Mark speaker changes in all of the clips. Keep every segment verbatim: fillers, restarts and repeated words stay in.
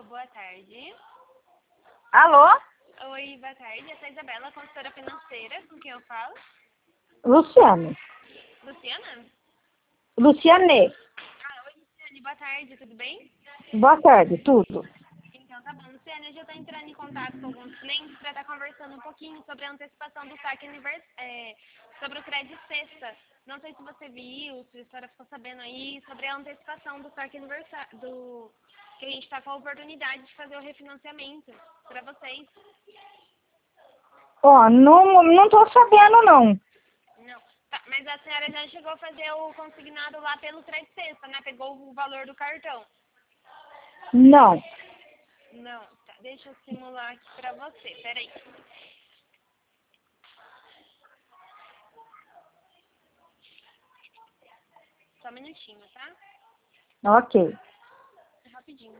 Speaker 1: Alô, boa tarde.
Speaker 2: Alô?
Speaker 1: Oi, boa tarde. Essa é a Isabela, consultora financeira. Com quem eu falo?
Speaker 2: Luciane.
Speaker 1: Luciana?
Speaker 2: Luciane.
Speaker 1: Ah, oi, Luciane. Boa tarde. Tudo bem?
Speaker 2: Boa tarde, tudo.
Speaker 1: Então, tá bom. Luciane, eu já estou entrando em contato com alguns clientes para estar conversando um pouquinho sobre a antecipação do saque univers... é, sobre o crédito sexta. Não sei se você viu, se a senhora ficou sabendo aí, sobre a antecipação do saque aniversário, do... que a gente está com a oportunidade de fazer o refinanciamento para vocês.
Speaker 2: Ó, não, não tô sabendo, não.
Speaker 1: Não. Tá, mas a senhora já chegou a fazer o consignado lá pelo crédito sexta, né? Pegou o valor do cartão.
Speaker 2: Não.
Speaker 1: Não. Tá, deixa eu simular aqui para você. Peraí. Só um minutinho, tá?
Speaker 2: Ok.
Speaker 1: Rapidinho.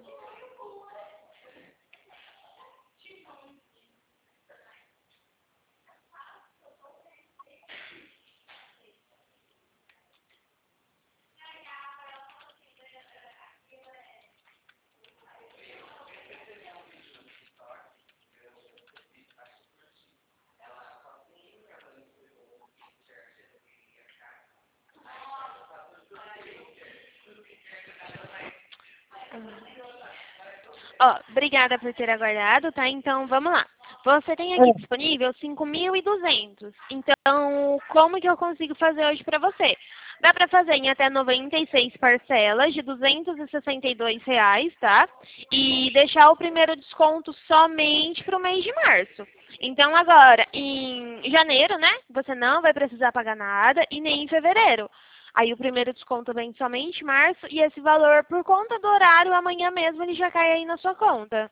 Speaker 1: Ó, obrigada por ter aguardado, tá? Então, vamos lá. Você tem aqui
Speaker 2: É.
Speaker 1: disponível cinco mil e duzentos. Então, como que eu consigo fazer hoje para você? Dá para fazer em até noventa e seis parcelas de duzentos e sessenta e dois reais, tá? E deixar o primeiro desconto somente para o mês de março. Então, agora, em janeiro, né? Você não vai precisar pagar nada e nem em fevereiro. Aí o primeiro desconto vem somente em março e esse valor, por conta do horário, amanhã mesmo ele já cai aí na sua conta.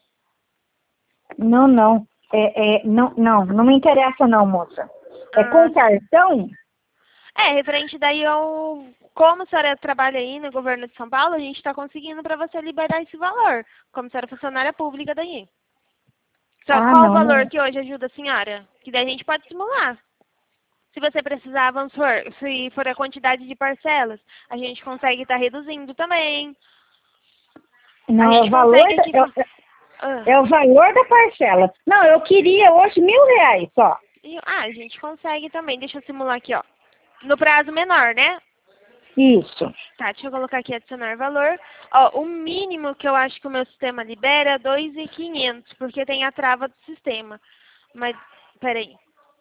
Speaker 2: Não, não. É, é, não, não, não me interessa não, moça. É
Speaker 1: Ah,
Speaker 2: com cartão?
Speaker 1: é, referente daí ao... Como a senhora trabalha aí no governo de São Paulo, a gente está conseguindo para você liberar esse valor, como a senhora é funcionária pública daí. Só
Speaker 2: Ah,
Speaker 1: qual o
Speaker 2: não,
Speaker 1: valor
Speaker 2: não.
Speaker 1: que hoje ajuda a senhora? Que daí a gente pode simular. Se você precisar, vamos supor, se for a quantidade de parcelas, a gente consegue estar reduzindo também. A
Speaker 2: Não, é o
Speaker 1: gente
Speaker 2: valor
Speaker 1: consegue
Speaker 2: da,
Speaker 1: aqui...
Speaker 2: é,
Speaker 1: fa-
Speaker 2: o-
Speaker 1: Ah.
Speaker 2: é o valor da parcela. Não, eu queria hoje mil reais só.
Speaker 1: E- Ah, a gente consegue também. Deixa eu simular aqui, ó. No prazo menor, né?
Speaker 2: Isso.
Speaker 1: Tá, deixa eu colocar aqui adicionar valor. Ó, o mínimo que eu acho que o meu sistema libera é dois mil e quinhentos, porque tem a trava do sistema. Mas, peraí.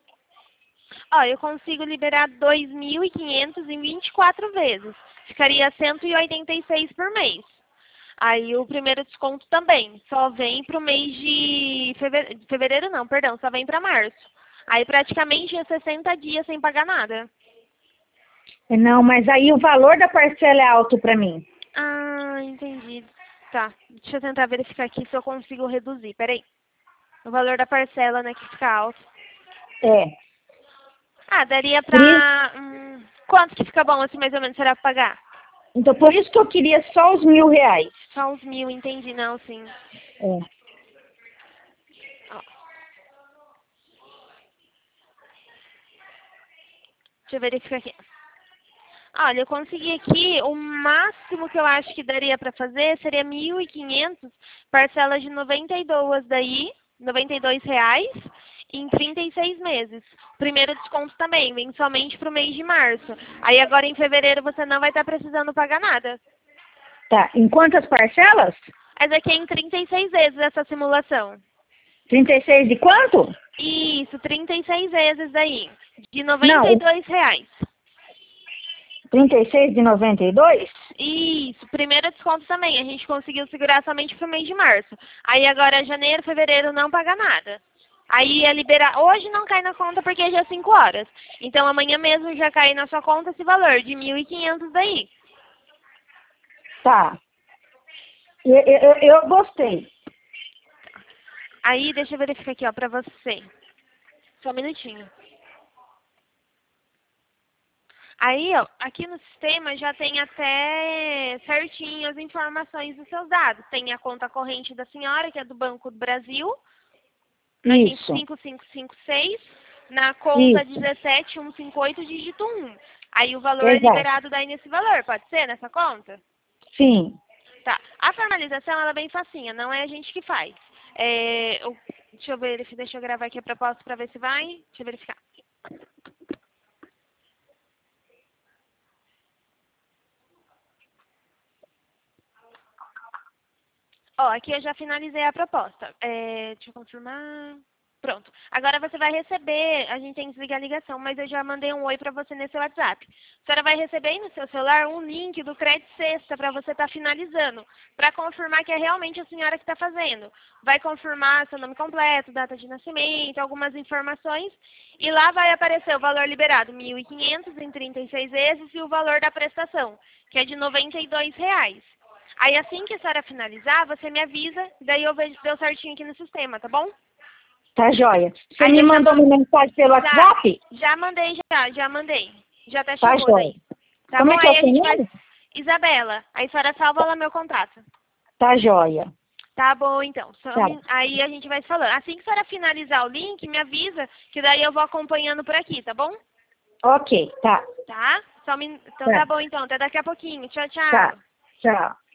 Speaker 1: Ó, eu consigo liberar dois mil e quinhentos em vinte e quatro vezes. Ficaria cento e oitenta e seis por mês. Aí o primeiro desconto também, só vem pro mês de fevereiro, fevereiro não, perdão, só vem para março. Aí praticamente é sessenta dias sem pagar nada.
Speaker 2: Não, mas aí o valor da parcela é alto para mim.
Speaker 1: Ah, entendi. Tá, deixa eu tentar verificar aqui se eu consigo reduzir, peraí. O valor da parcela, né, que fica alto.
Speaker 2: É.
Speaker 1: Ah, daria
Speaker 2: Por isso,
Speaker 1: pra... Hum, quanto que fica bom, assim, mais ou menos, será pra pagar?
Speaker 2: então, por isso que eu queria só os mil reais.
Speaker 1: Só uns mil, entendi, não, sim.
Speaker 2: É.
Speaker 1: Ó, deixa eu verificar aqui. Olha, eu consegui aqui, o máximo que eu acho que daria para fazer seria mil e quinhentos, parcelas de noventa e dois daí, noventa e dois reais, em trinta e seis meses. Primeiro desconto também, vem somente para o mês de março. Aí agora em fevereiro você não vai estar precisando pagar nada.
Speaker 2: Tá. Em quantas parcelas?
Speaker 1: Mas aqui é em trinta e seis vezes essa simulação.
Speaker 2: Trinta e seis de quanto?
Speaker 1: Isso, trinta e seis vezes daí, de noventa
Speaker 2: Não,
Speaker 1: e
Speaker 2: o
Speaker 1: dois reais.
Speaker 2: trinta e seis de noventa e dois?
Speaker 1: Isso, primeiro desconto também. A gente conseguiu segurar somente para o mês de março. Aí agora janeiro, fevereiro não paga nada. Aí é liberar. Hoje não cai na conta porque já é cinco horas. Então amanhã mesmo já cai na sua conta esse valor de mil e quinhentos daí.
Speaker 2: Tá. Eu, eu, eu gostei.
Speaker 1: Aí deixa eu verificar aqui, ó, para você. Só um minutinho. Aí, ó, aqui no sistema já tem até certinho as informações dos seus dados. Tem a conta corrente da senhora, que é do Banco do Brasil, na gente
Speaker 2: Isso.
Speaker 1: cinco cinco cinco seis, na conta
Speaker 2: Isso.
Speaker 1: dezessete mil cento e cinquenta e oito, dígito um. Aí o valor é
Speaker 2: Exato.
Speaker 1: liberado daí nesse valor, pode ser, nessa conta?
Speaker 2: Sim.
Speaker 1: Tá. A formalização, ela é bem facinha, não é a gente que faz. É, eu, deixa eu ver, deixa eu gravar aqui a proposta para ver se vai. Deixa eu verificar. Ó, aqui eu já finalizei a proposta. É, deixa eu confirmar. Pronto. Agora você vai receber, a gente tem que desligar a ligação, mas eu já mandei um oi para você nesse WhatsApp. A senhora vai receber aí no seu celular um link do Crédito Sexta para você estar finalizando, para confirmar que é realmente a senhora que está fazendo. Vai confirmar seu nome completo, data de nascimento, algumas informações, e lá vai aparecer o valor liberado, mil e quinhentos em trinta e seis vezes, e o valor da prestação, que é de noventa e dois reais. Aí assim que a senhora finalizar, você me avisa, daí eu vejo se deu certinho aqui no sistema, tá bom?
Speaker 2: Tá joia. Você
Speaker 1: Aí
Speaker 2: me
Speaker 1: eu já
Speaker 2: mandou
Speaker 1: man-
Speaker 2: uma mensagem pelo
Speaker 1: Já,
Speaker 2: WhatsApp?
Speaker 1: já mandei, já, já mandei. Já até
Speaker 2: Tá
Speaker 1: chegou
Speaker 2: joia.
Speaker 1: daí. Tá
Speaker 2: Como
Speaker 1: bom?
Speaker 2: é que é
Speaker 1: Aí
Speaker 2: o
Speaker 1: a
Speaker 2: seu
Speaker 1: gente vai...
Speaker 2: nome?
Speaker 1: Isabela, aí a senhora salva lá meu contato.
Speaker 2: Tá joia.
Speaker 1: Tá bom, então. Só
Speaker 2: Tá.
Speaker 1: me- Aí a gente vai se falando. Assim que a senhora finalizar o link, me avisa, que daí eu vou acompanhando por aqui, tá bom?
Speaker 2: Ok, tá.
Speaker 1: Tá? Só me... Então
Speaker 2: Tá.
Speaker 1: tá bom, então. Até daqui a pouquinho. Tchau, tchau.
Speaker 2: Tá. Tchau.